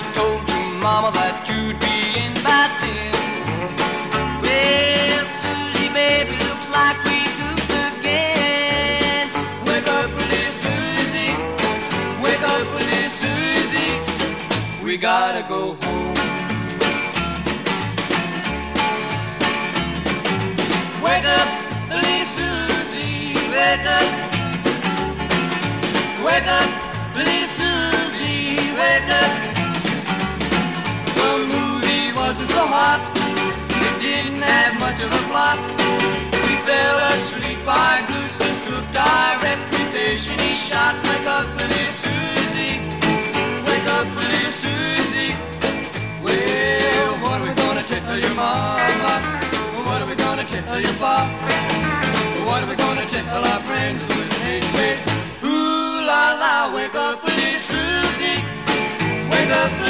told your mama that you'd be in by 10. Well, Susie, baby, looks like we goofed again. Wake up, little Susie. Wake up, little Susie. We gotta go home. Wake up, little Susie. Wake up. Wake up, little Susie. Wake up. The movie wasn't so hot. It didn't have much of a plot. We fell asleep. Our goose is cooked. Our reputation is shot. Wake up, little Susie. Wake up, little Susie. Well, what are we gonna tell your mama? What are we gonna tell your pop? What are we gonna tell our friends when they say, ooh la la, wake up, little Susie. Wake up,